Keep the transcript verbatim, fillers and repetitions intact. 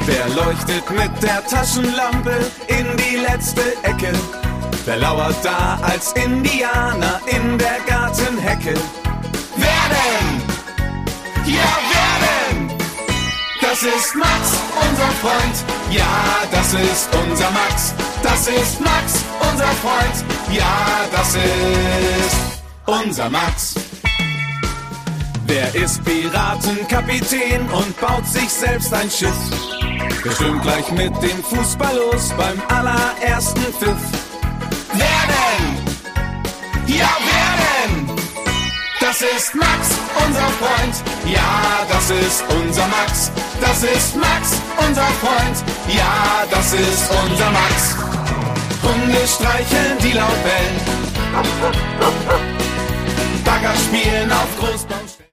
Wer leuchtet mit der Taschenlampe in die letzte Ecke? Wer lauert da als Indianer in der Gartenhecke? Wer denn? Ja, wer denn? Das ist Max, unser Freund. Ja, das ist unser Max. Das ist Max, unser Freund. Ja, das ist unser Max. Wer ist Piratenkapitän und baut sich selbst ein Schiff? Wer schwimmt gleich mit dem Fußball los beim allerersten Pfiff? Wer denn? Ja, wer denn? Das ist Max, unser Freund. Ja, das ist unser Max. Das ist Max, unser Freund. Ja, das ist unser Max. Hunde streicheln, die laut bellen. Bagger spielen auf Großbaustellen.